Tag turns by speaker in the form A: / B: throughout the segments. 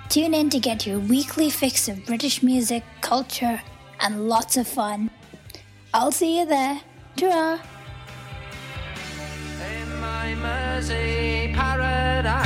A: Tune in to get your weekly fix of British music, culture, and lots of fun. I'll see you there. Ta-ra!
B: In my Mersey paradise.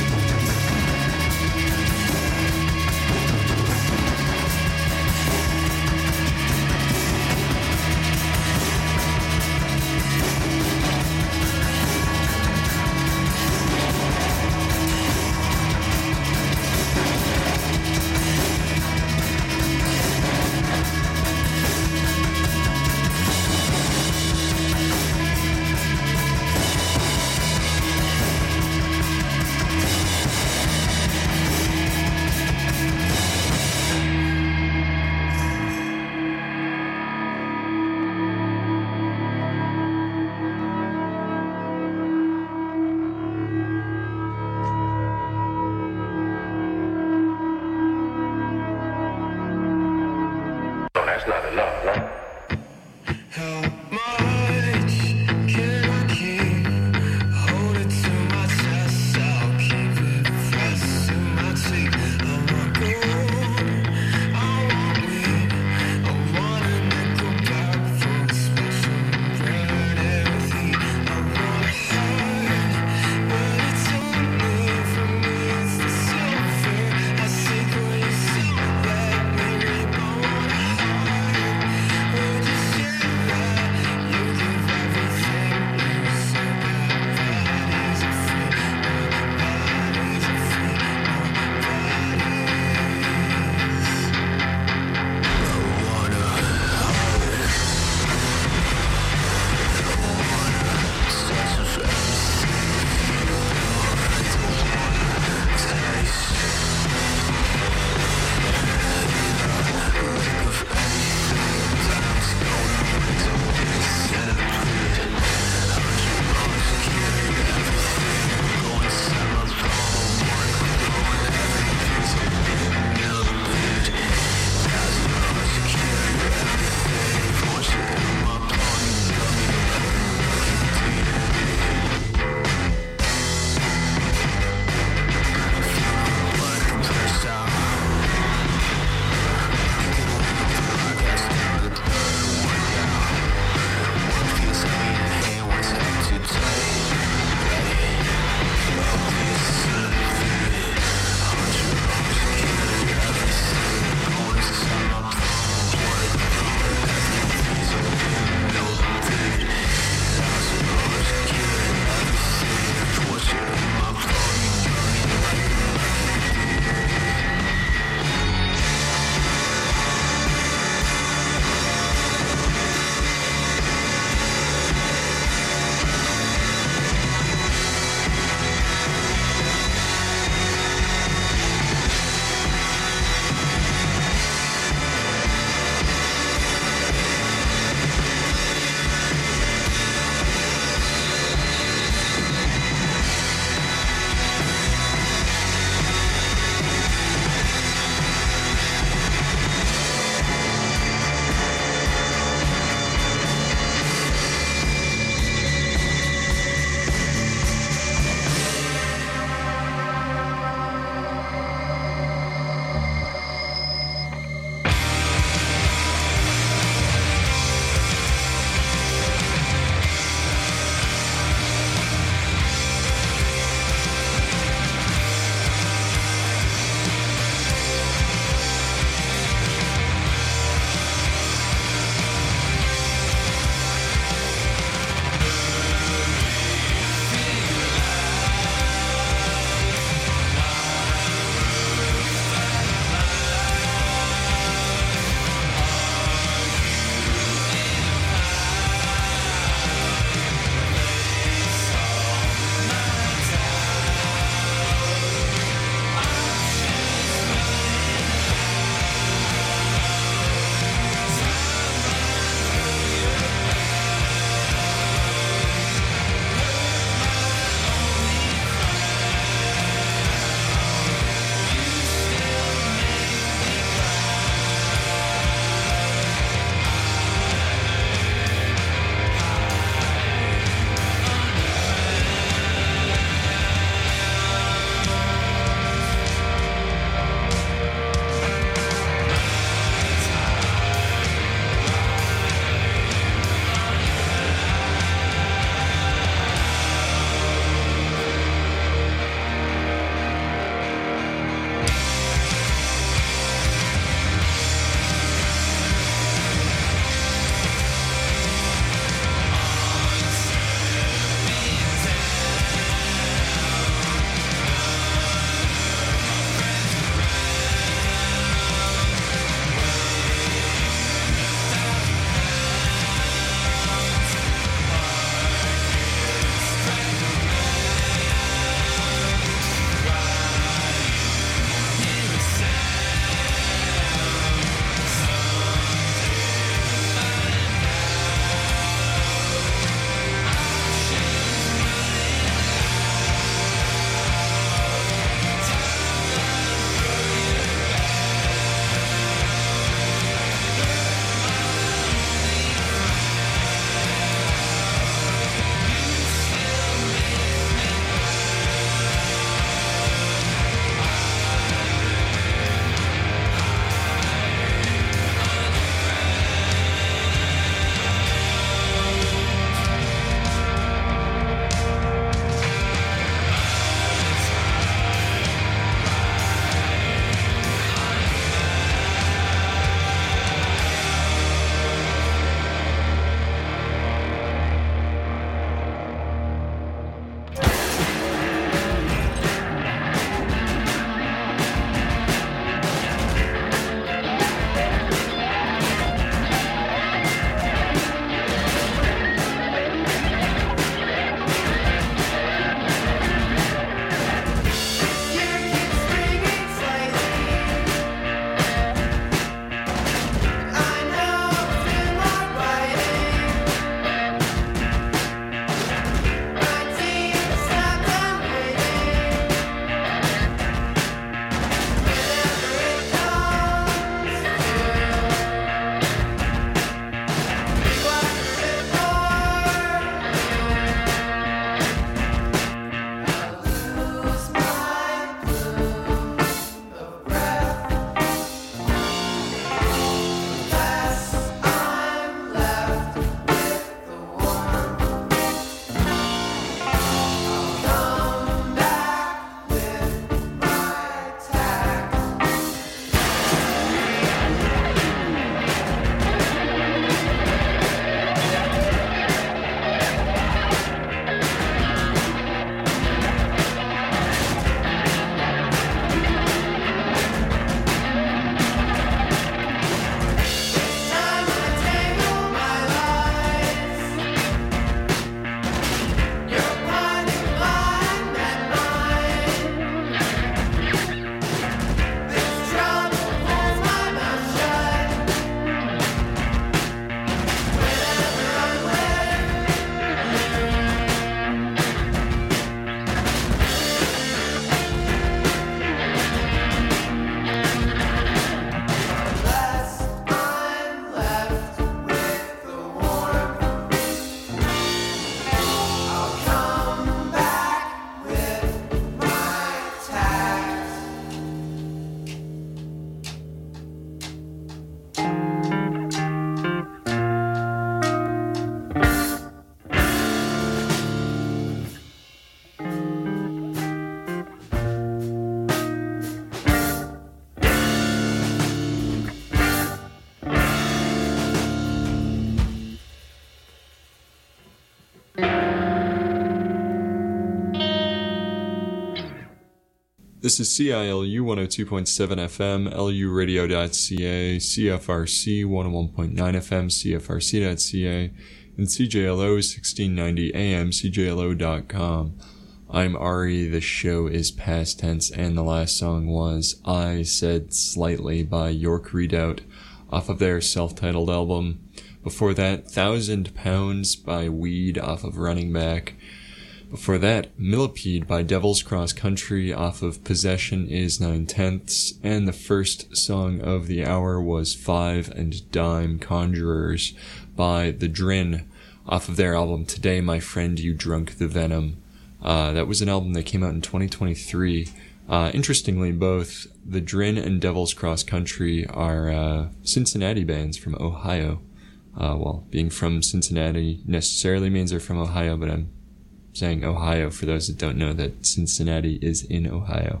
C: This is CILU 102.7 FM, luradio.ca, CFRC 101.9 FM, CFRC.ca, and CJLO 1690 AM, CJLO.com. I'm Ari, the show is past tense, and the last song was I Said Slightly by York Redoubt off of their self-titled album. Before that, 1,000 Pounds by Weed off of Running Back. Before that, Millipede by Devil's Cross Country off of Possession is 9/10, and the first song of the hour was Five and Dime Conjurers by The Drin off of their album Today My Friend You Drunk the Venom. That was an album that came out in 2023. Interestingly, both The Drin and Devil's Cross Country are Cincinnati bands from Ohio. Well, being from Cincinnati necessarily means they're from Ohio, but I'm saying Ohio for those that don't know that Cincinnati is in Ohio.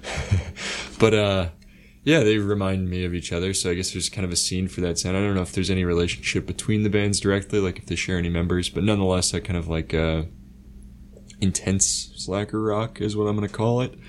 C: But yeah, they remind me of each other, so I guess there's kind of a scene for that sound. I don't know if there's any relationship between the bands directly, like if they share any members, but nonetheless, that kind of like intense slacker rock is what I'm going to call it.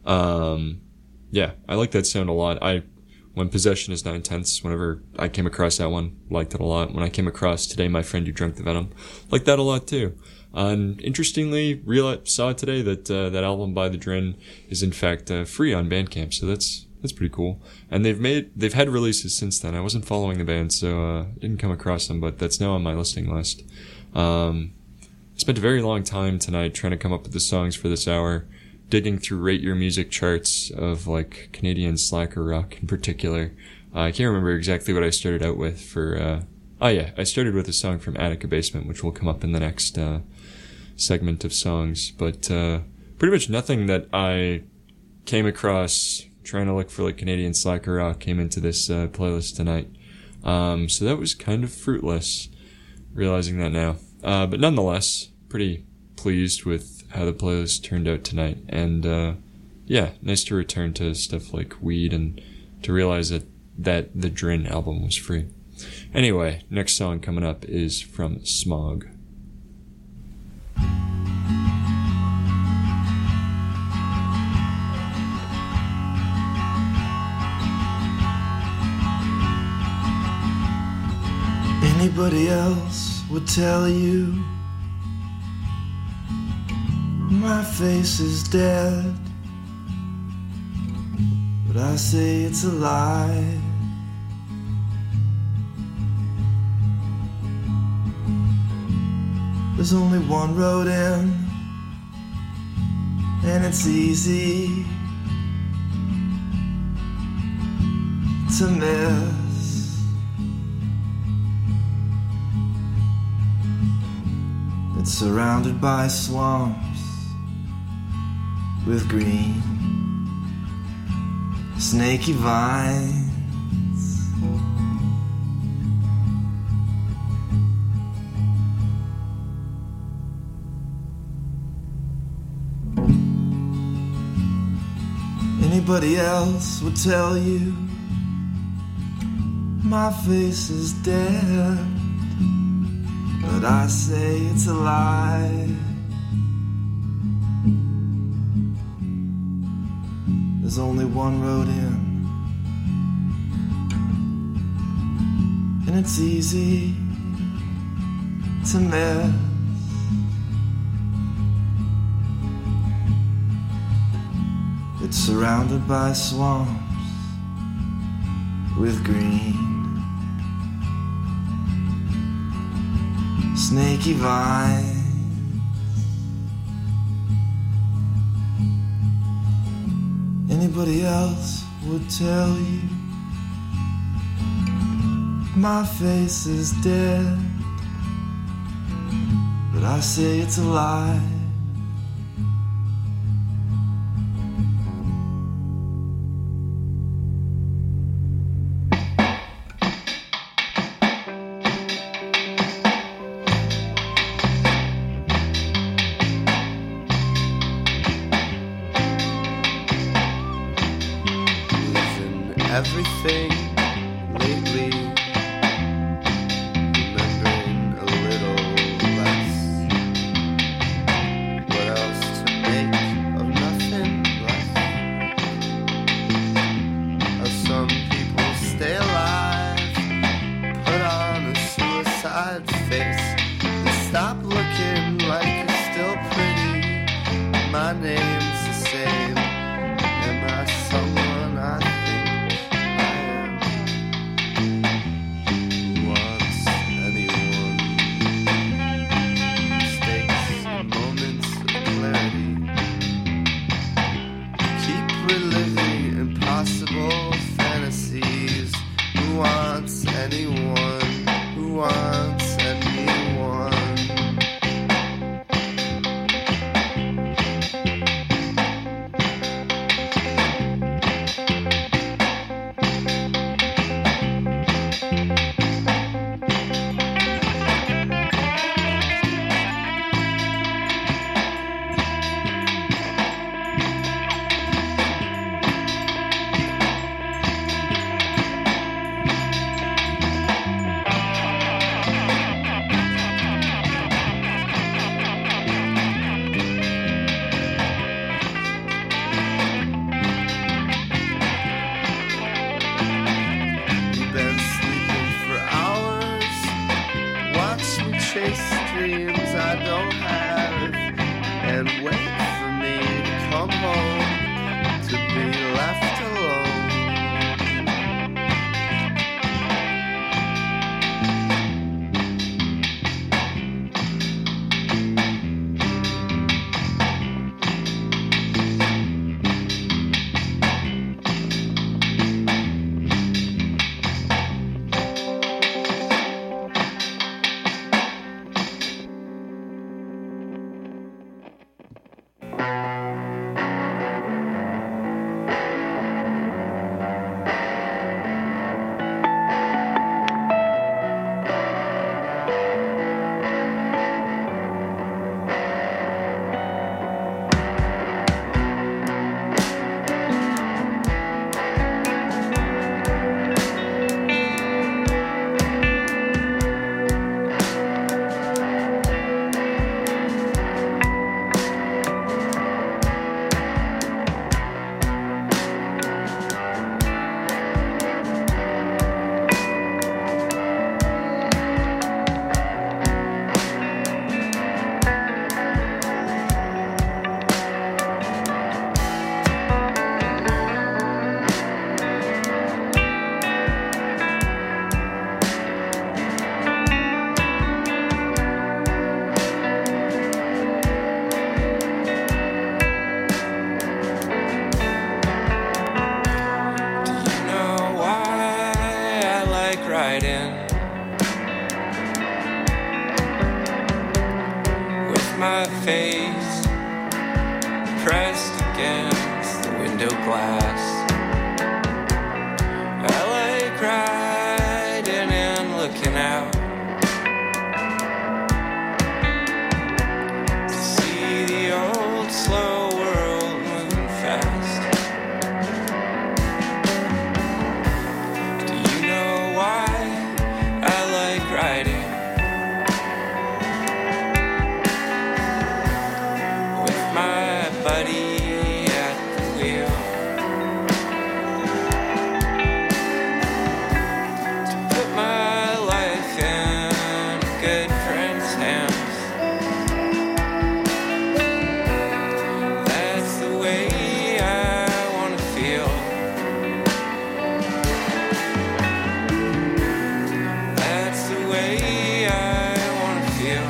C: Yeah, I like that sound a lot. When Possession is 9/10, whenever I came across that one, liked it a lot. When I came across Today My Friend You Drunk the Venom, liked that a lot too. And interestingly, saw today that that album by The Drin is in fact free on Bandcamp, so that's pretty cool. And they've had releases since then. I wasn't following the band, so didn't come across them, but that's now on my listening list. I spent a very long time tonight trying to come up with the songs for this hour, digging through Rate Your Music charts of like Canadian slacker rock in particular. I can't remember exactly what I started out with for. I started with a song from Attica Basement, which will come up in the next segment of songs, but pretty much nothing that I came across trying to look for like Canadian slacker rock came into this playlist tonight. So that was kind of fruitless, realizing that now. But nonetheless, pretty pleased with how the playlist turned out tonight. And yeah, nice to return to stuff like Weed and to realize that the Drin album was free. Anyway, next song coming up is from Smog.
D: Anybody else would tell you my face is dead, but I say it's a lie. There's only one road in, and it's easy to miss. It's surrounded by swamps with green, snaky vines. Anybody else would tell you my face is dead, but I say it's a lie. There's only one road in, and it's easy to miss. It's surrounded by swamps with green, snaky vines. Anybody else would tell you my face is dead, but I say it's a lie.
E: Everything lately, remembering a little less. What else to make of nothing less?
D: pretending like you're still pretty. My name's the same. Am I someone I think I am? Who wants anyone? Mistakes and moments of clarity. Keep reliving impossible fantasies. Who wants anyone? Who wants anyone? You've been sleeping for hours. Watch me chase dreams I don't have, and wait for me to come home to be left alone.
B: Riding with my face pressed against the window glass. I like riding and looking out to see the old slow world moving fast. Riding with my buddy at the wheel to put my life in a good friend's hands. That's the way I want to feel. That's the way I want to feel.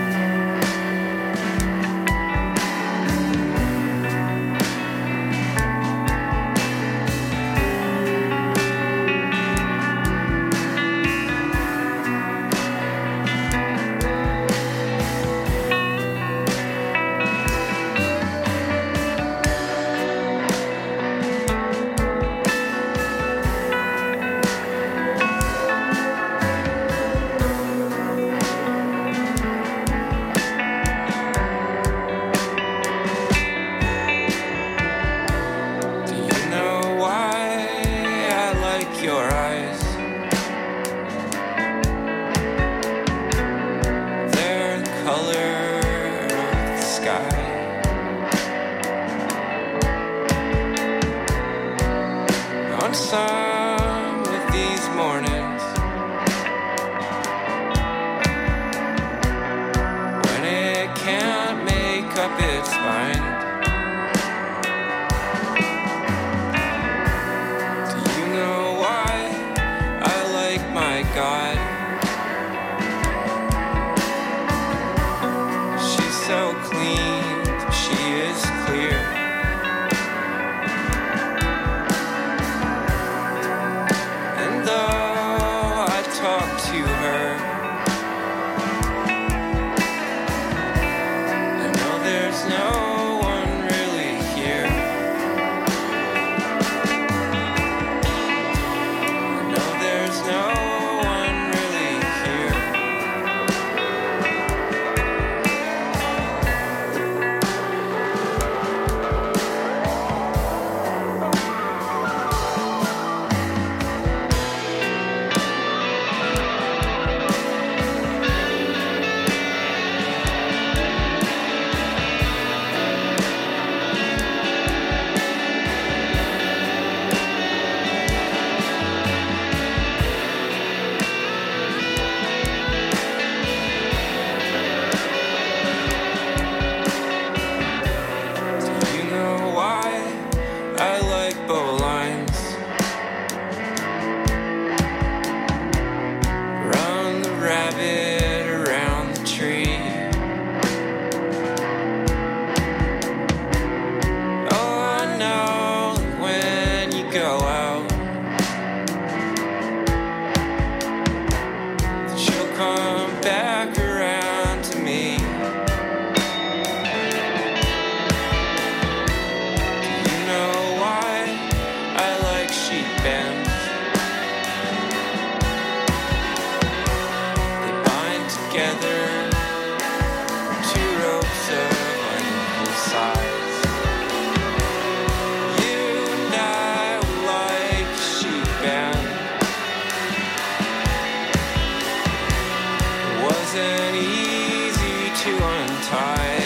B: Your eyes, they're the color of the sky. On some of these mornings, when up its mind. Do you know why I like my God? She's so clean, she is clear. And though I talk to her, I know there's no one really here. I know there's no one really here. Do you know why I like bowlines? Run the rabbit around the tree. Oh, I know that when you go out, that you'll come back around to me. Do you know why I like sheep bends? They bind together two ropes of unequal size. You and I were like a sheep band. It wasn't easy to untie.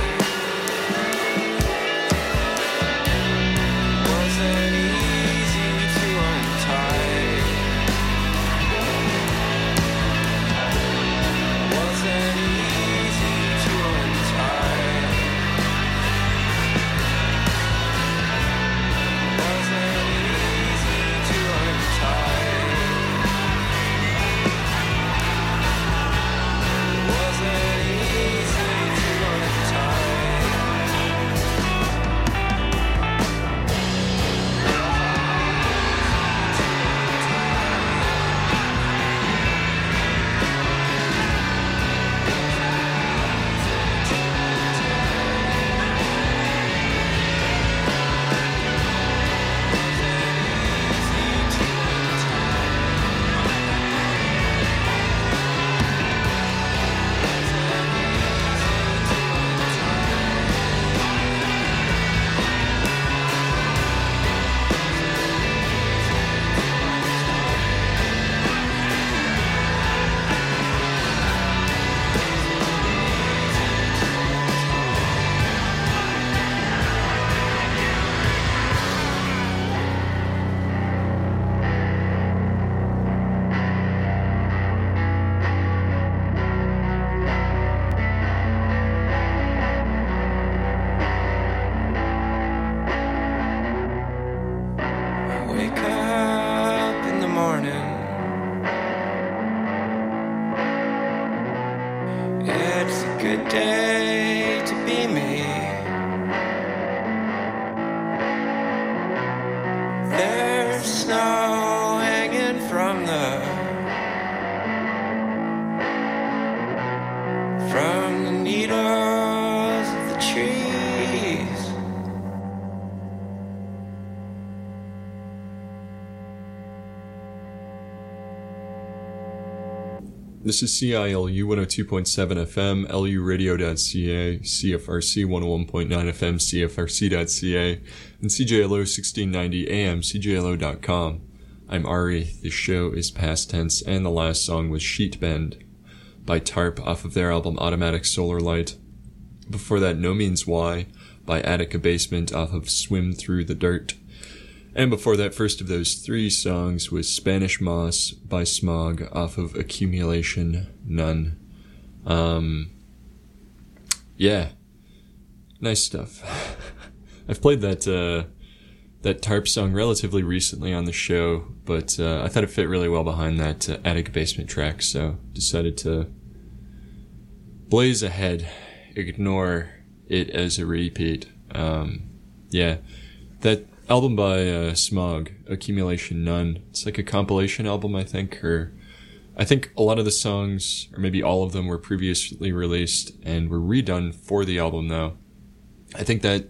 B: It wasn't easy to untie. It wasn't easy to untie. It wasn't easy to untie. It wasn't easy to I wake up in the morning. It's a good day to be me. There's snow hanging from the needles of the trees.
C: This is CILU 102.7 FM, luradio.ca, CFRC 101.9 FM, CFRC.ca, and CJLO 1690 AM, CJLO.com. I'm Ari. This show is past tense, and the last song was Sheet Bend by Tarp off of their album Automatic Solar Light. Before that, No Means Why by Attica Basement off of Swim Through the Dirt. And before that, first of those three songs was Spanish Moss by Smog off of Accumulation None. Yeah. Nice stuff. I've played that Tarp song relatively recently on the show, but I thought it fit really well behind that Attic Basement track, so decided to blaze ahead, ignore it as a repeat. Yeah, that album by Smog, Accumulation None, it's like a compilation album, I think, or I think a lot of the songs, or maybe all of them, were previously released and were redone for the album, though. I think that...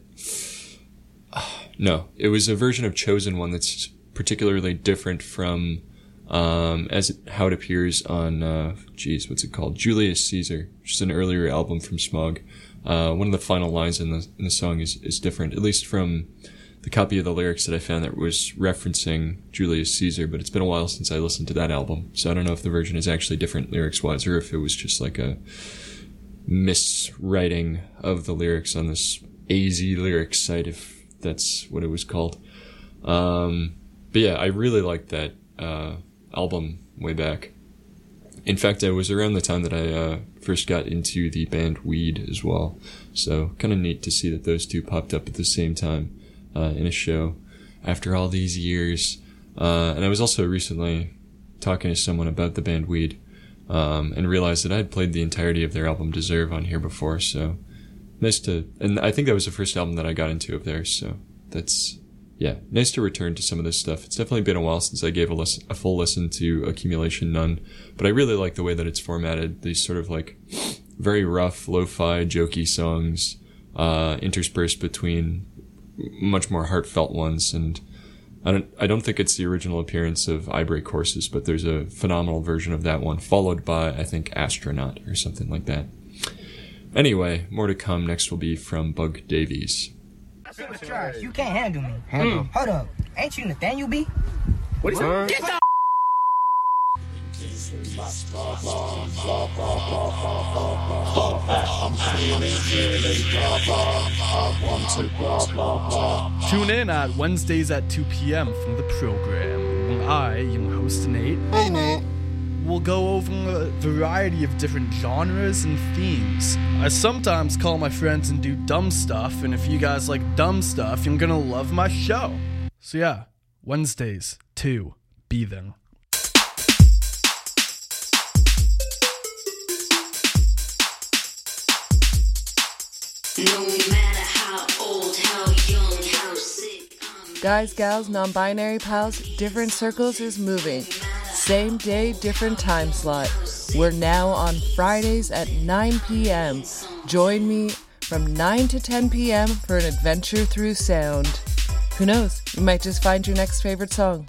C: No, it was a version of Chosen One that's particularly different from how it appears on, what's it called? Julius Caesar, which is an earlier album from Smog. One of the final lines in the song is different, at least from the copy of the lyrics that I found that was referencing Julius Caesar, but it's been a while since I listened to that album, so I don't know if the version is actually different lyrics-wise or if it was just like a miswriting of the lyrics on this AZ lyrics site, if that's what it was called. But yeah, I really liked that album way back. In fact, it was around the time that I first got into the band Weed as well. So kind of neat to see that those two popped up at the same time in a show after all these years. And I was also recently talking to someone about the band Weed and realized that I had played the entirety of their album Deserve on here before, so nice to... And I think that was the first album that I got into of theirs, so that's... Yeah, nice to return to some of this stuff. It's definitely been a while since I gave a full listen to Accumulation None, but I really like the way that it's formatted. These sort of like very rough, lo-fi, jokey songs interspersed between much more heartfelt ones. And I don't think it's the original appearance of I Break Horses, but there's a phenomenal version of that one, followed by, I think, Astronaut or something like that. Anyway, more to come. Next will be from Bug Davies.
F: You can't handle me. Hold up. Ain't you Nathaniel B?
G: What is it?
F: Get the
H: Tune in at Wednesdays at 2 p.m. from the program when I, your host Nate, will go over a variety of different genres and themes. I sometimes call my friends and do dumb stuff, and if you guys like dumb stuff, you're gonna love my show. So yeah, Wednesdays, 2, be there.
I: No matter how old, how young, how sick.
J: Guys, gals, non-binary pals, different circles is moving. Same day, different time slot. We're now on Fridays at 9 p.m. Join me from 9 to 10 p.m. for an adventure through sound. Who knows, you might just find your next favorite song.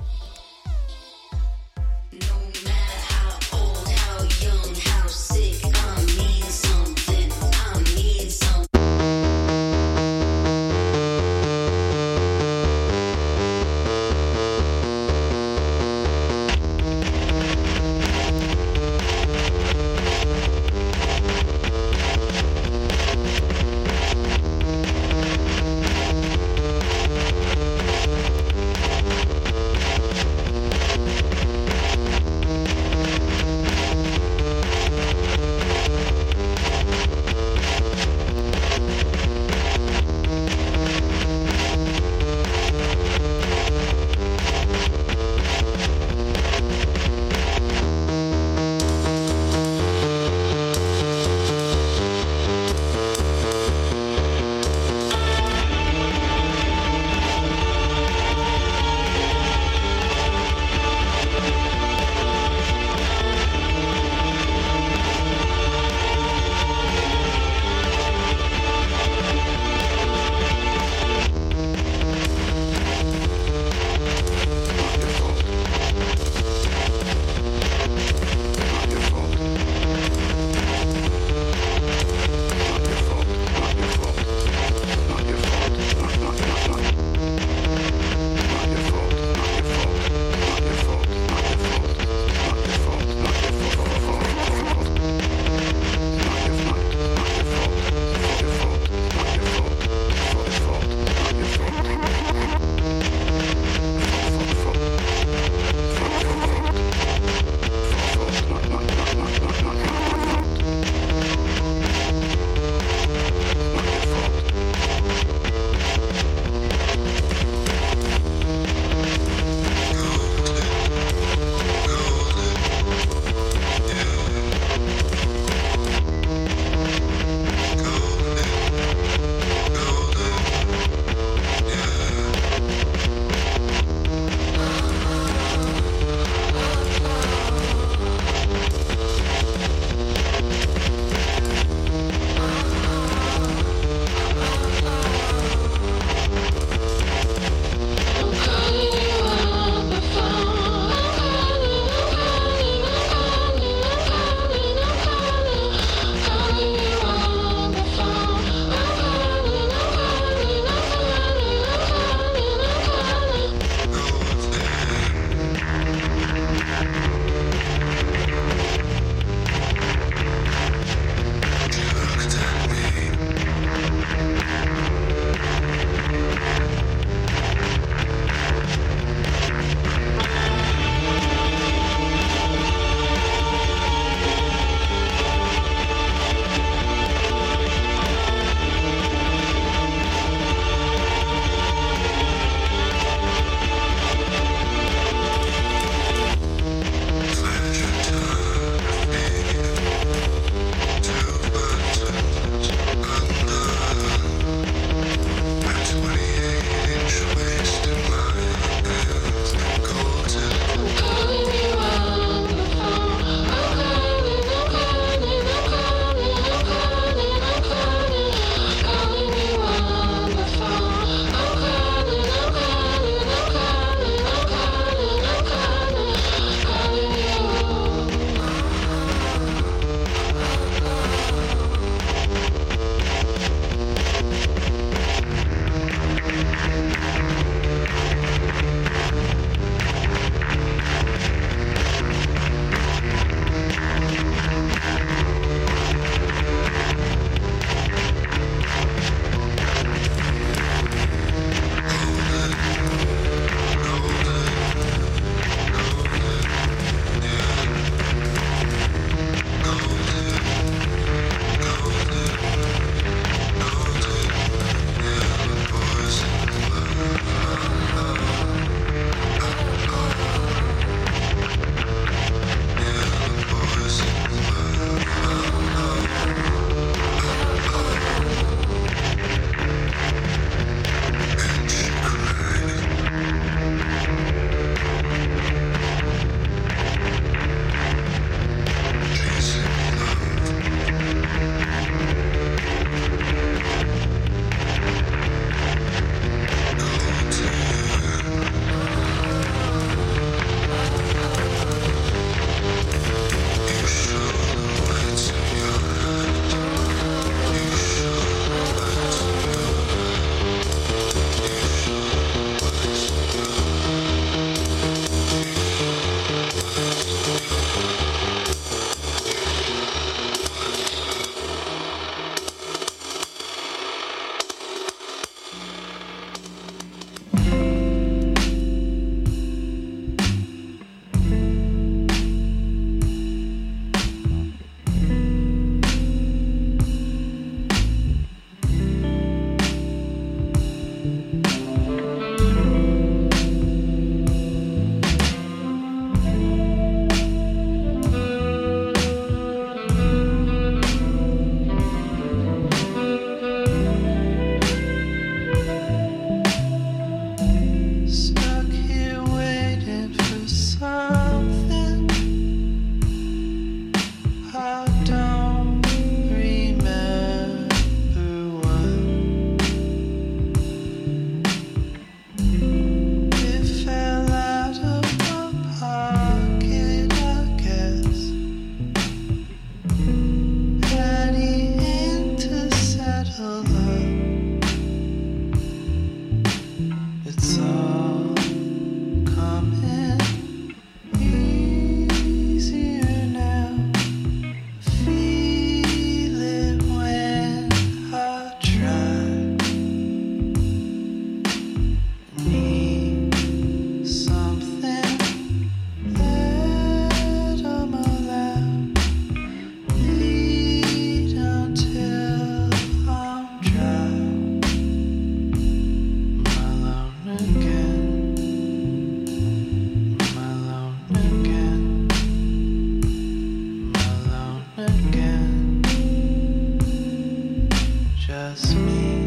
G: just me.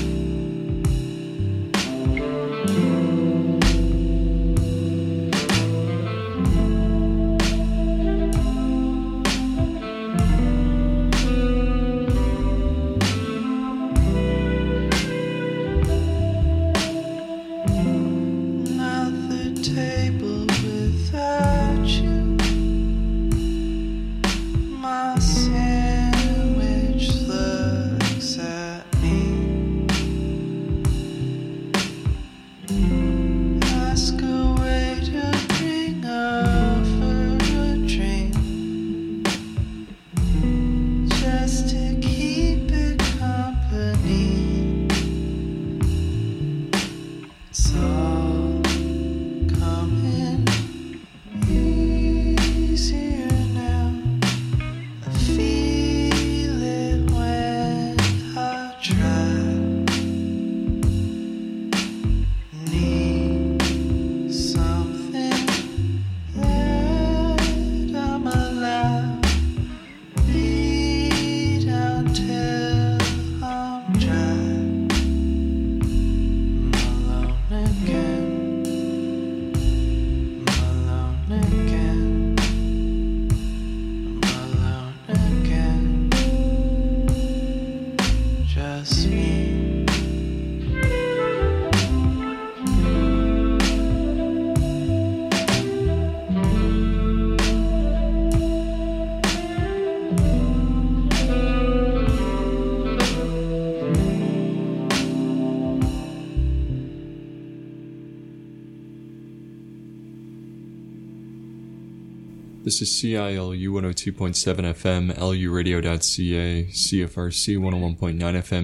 C: This is CILU 102.7 FM, luradio.ca, CFRC 101.9 FM,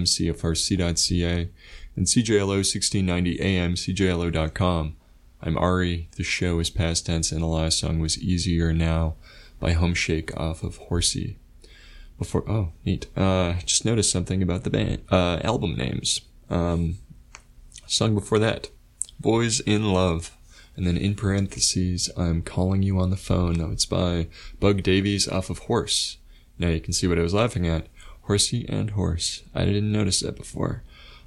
C: CFRC.ca, and CJLO 1690 AM, CJLO.com. I'm Ari. The show is past tense, and the last song was Easier Now by Homeshake off of Horsey. Neat. Just noticed something about the band, album names. Song before that, Boys in Love. And then in parentheses, I'm Calling You on the Phone. No, it's by Bug Davies off of Horse. Now you can see what I was laughing at. Horsey and Horse. I didn't notice that before.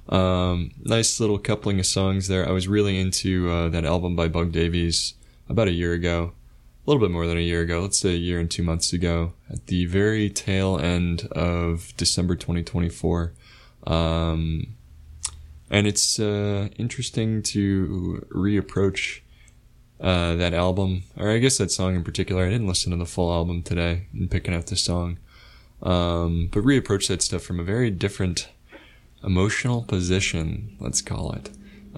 C: Nice little coupling of songs there. I was really into that album by Bug Davies about a year ago. A little bit more than a year ago. Let's say a year and 2 months ago. At the very tail end of December 2024. And it's interesting to reapproach that album, or I guess that song in particular. I didn't listen to the full album today in picking out this song, but reapproach that stuff from a very different emotional position, let's call it.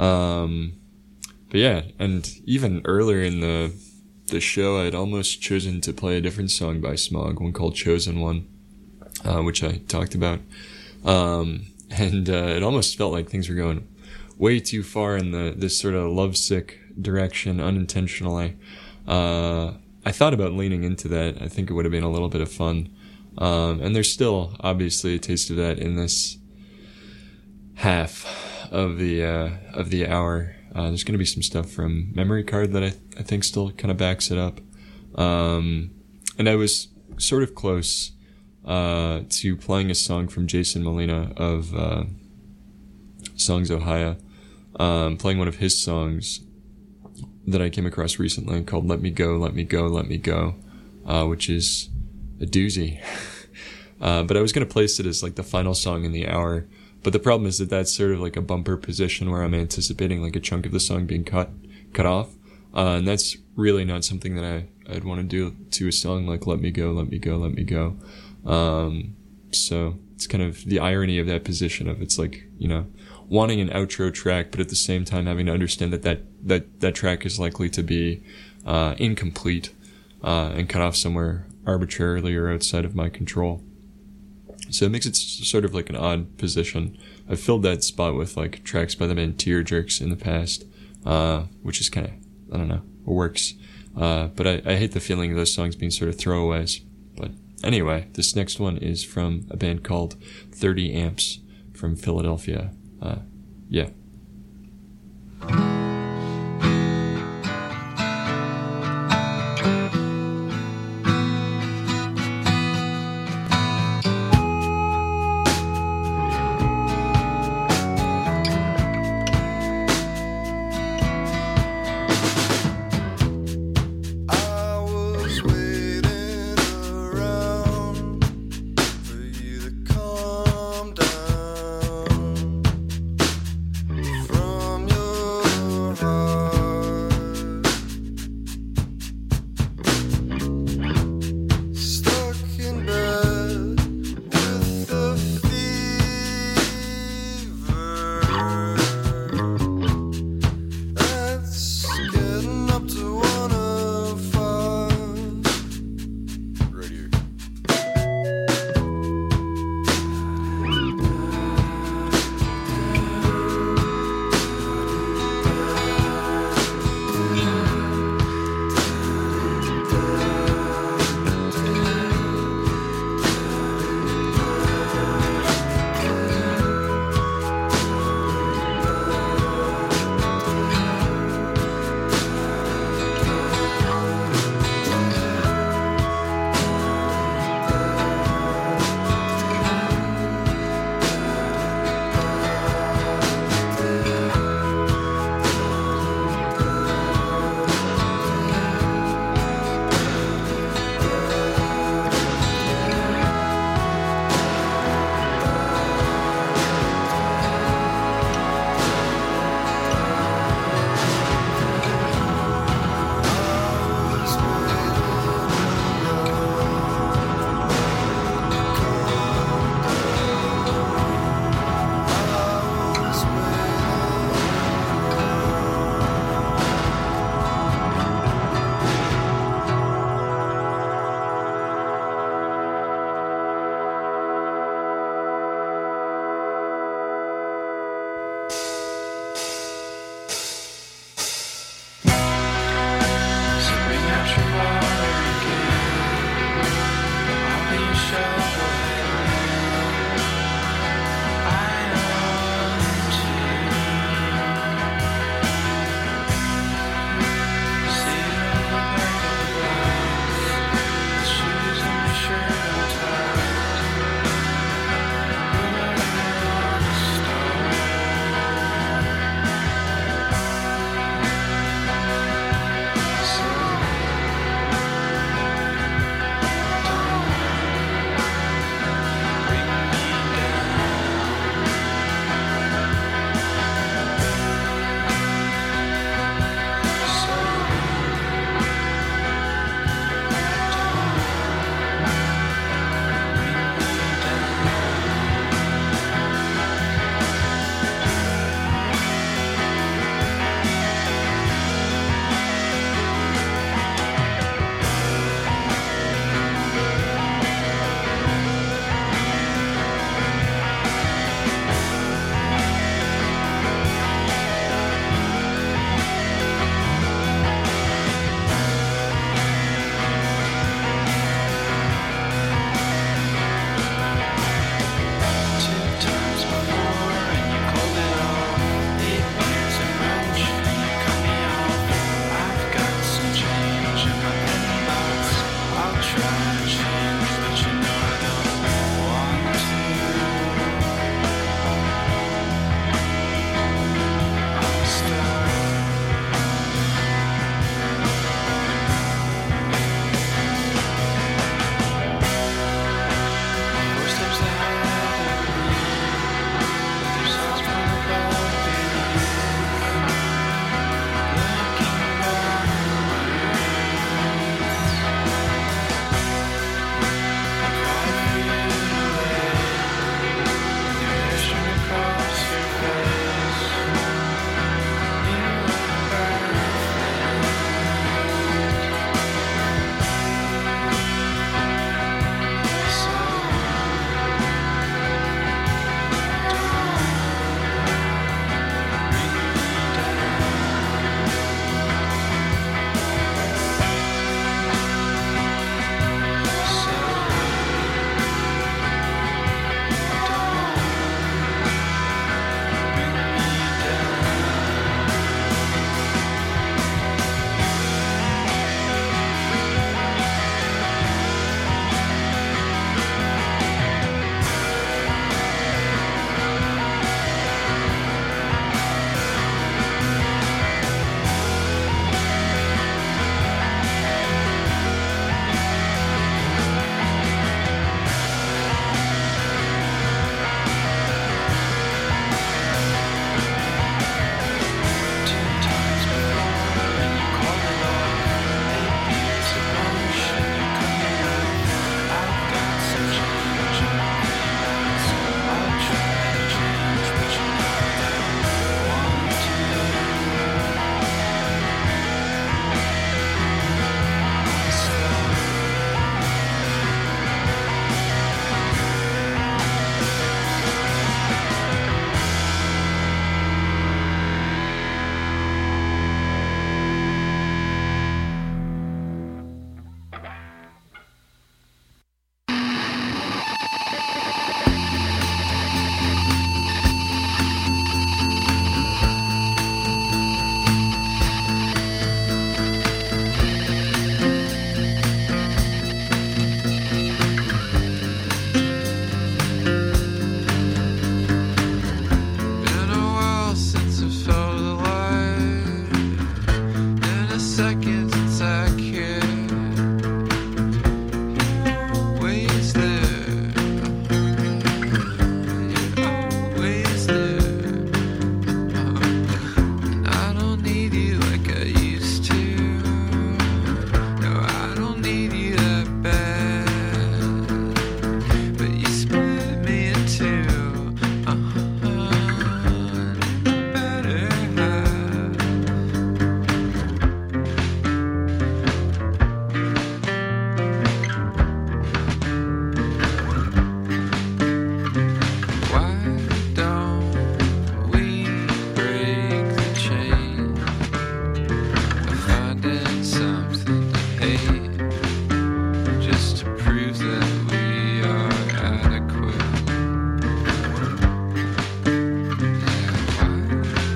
C: But yeah, and even earlier in the show, I had almost chosen to play a different song by Smog, one called Chosen One, which I talked about, and it almost felt like things were going way too far in this sort of lovesick direction unintentionally. I thought about leaning into that. I think it would have been a little bit of fun. And there's still obviously a taste of that in this half of the hour. There's going to be some stuff from Memory Card that I think still kind of backs it up. And I was sort of close to playing a song from Jason Molina of Songs Ohio, playing one of his songs that I came across recently called Let Me Go, Let Me Go, Let Me Go, which is a doozy. But I was going to place it as like the final song in the hour. But the problem is that that's sort of like a bumper position where I'm anticipating like a chunk of the song being cut off. And that's really not something that I'd want to do to a song like Let Me Go, Let Me Go, Let Me Go. So it's kind of the irony of that position of it's like, you know, wanting an outro track, but at the same time having to understand that track is likely to be incomplete and cut off somewhere arbitrarily or outside of my control. So it makes it sort of like an odd position. I've filled that spot with like tracks by the band Tear Jerks in the past, which is kind of, I don't know, works. But I hate the feeling of those songs being sort of throwaways. But anyway, this next one is from a band called 30 Amps from Philadelphia. Yeah.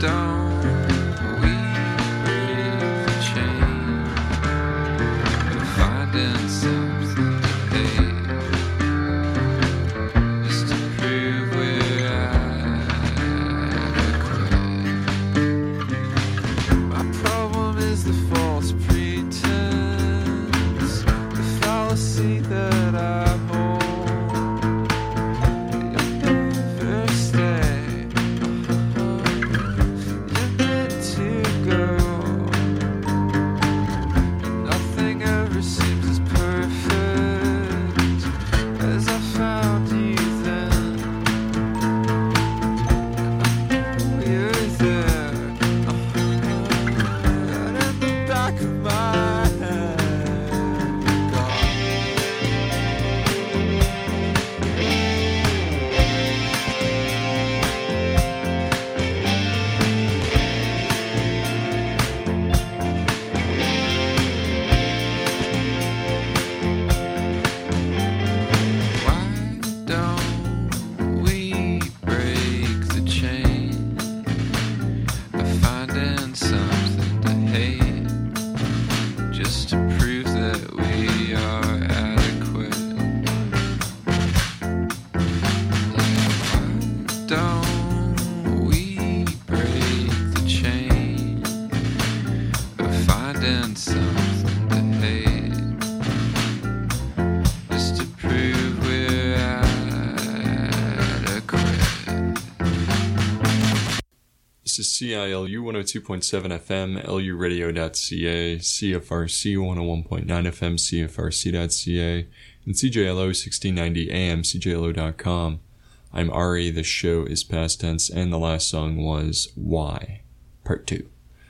B: don't we break the chain of finding something to hate just to prove we're adequate? My problem is the false pretense, the fallacy that I hold.
C: This is CILU 102.7 FM, luradio.ca, CFRC 101.9 FM, CFRC.ca, and CJLO 1690 AM, CJLO.com. I'm Ari, the show is past tense, and the last song was Why, Part 2,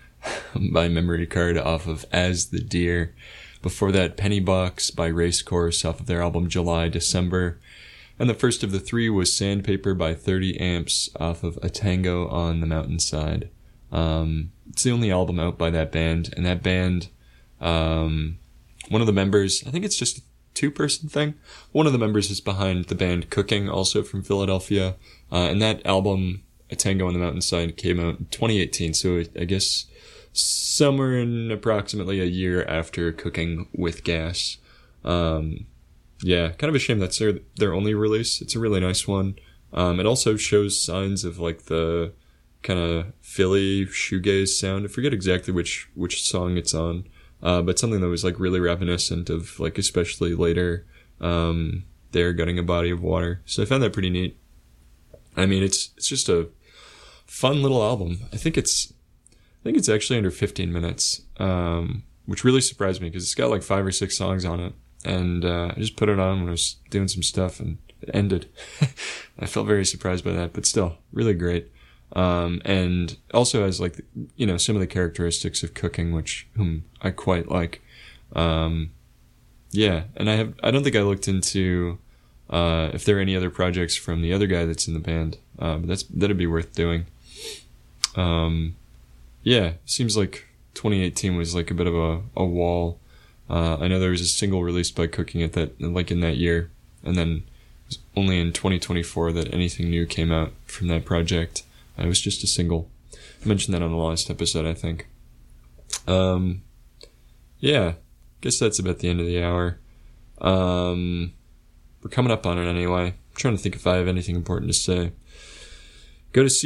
C: by Memory Card off of As the Deer. Before that, Penny Box by Race Course off of their album July, December. And the first of the three was Sandpaper by 30 Amps off of A Tango on the Mountainside. It's the only album out by that band. And that band, one of the members, I think it's just a two-person thing. One of the members is behind the band Cooking, also from Philadelphia. And that album, A Tango on the Mountainside, came out in 2018. So I guess somewhere in approximately a year after Cooking with Gas. Yeah, kind of a shame that's their only release. It's a really nice one. It also shows signs of like the kind of Philly shoegaze sound. I forget exactly which song it's on, but something that was like really reminiscent of like especially later They're Gutting a Body of Water. So I found that pretty neat. I mean, it's just a fun little album. I think it's actually under 15 minutes, which really surprised me because it's got like 5 or 6 songs on it. And I just put it on when I was doing some stuff, and it ended. I felt very surprised by that, but still, really great. And also has like, you know, some of the characteristics of Cooking, whom I quite like. Yeah, and I don't think I looked into if there are any other projects from the other guy that's in the band, but that'd be worth doing. Yeah, seems like 2018 was like a bit of a wall. I know there was a single released by Cooking in that year, and then it was only in 2024 that anything new came out from that project. It was just a single. I mentioned that on the last episode, I think. Yeah, guess that's about the end of the hour. We're coming up on it anyway. I'm trying to think if I have anything important to say. Go to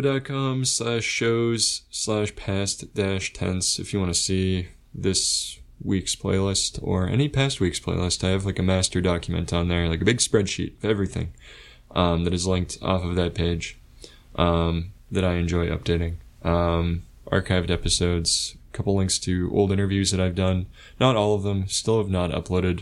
C: cjlo.com/shows/past-tense if you want to see this week's playlist or any past week's playlist. I have like a master document on there, like a big spreadsheet of everything that is linked off of that page that I enjoy updating. Archived episodes, a couple links to old interviews that I've done. Not all of them, still have not uploaded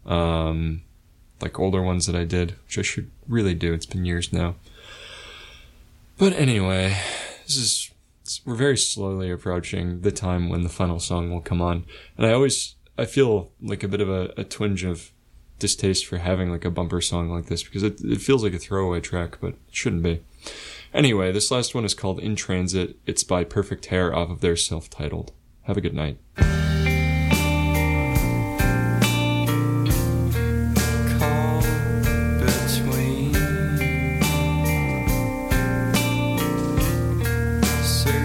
C: like older ones that I did, which I should really do. It's been years now. But anyway, we're very slowly approaching the time when the final song will come on. And I feel like a bit of a twinge of distaste for having like a bumper song like this, because it feels like a throwaway track, but it shouldn't be. Anyway, this last one is called In Transit. It's by Perfect Hair off of their self-titled. Have a good night.
B: Say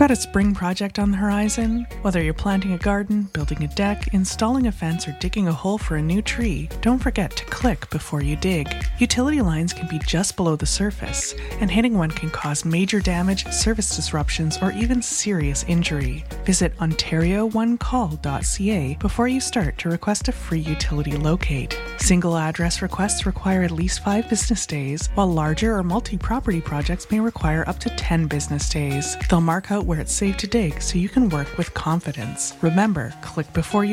G: Got a spring project on the horizon? Whether you're planting a garden, building a deck, installing a fence, or digging a hole for a new tree, don't forget to click before you dig. Utility lines can be just below the surface, and hitting one can cause major damage, service disruptions, or even serious injury. Visit OntarioOneCall.ca before you start to request a free utility locate. Single address requests require at least 5 business days, while larger or multi-property projects may require up to 10 business days. They'll mark out where it's safe to dig so you can work with confidence. Remember, click before you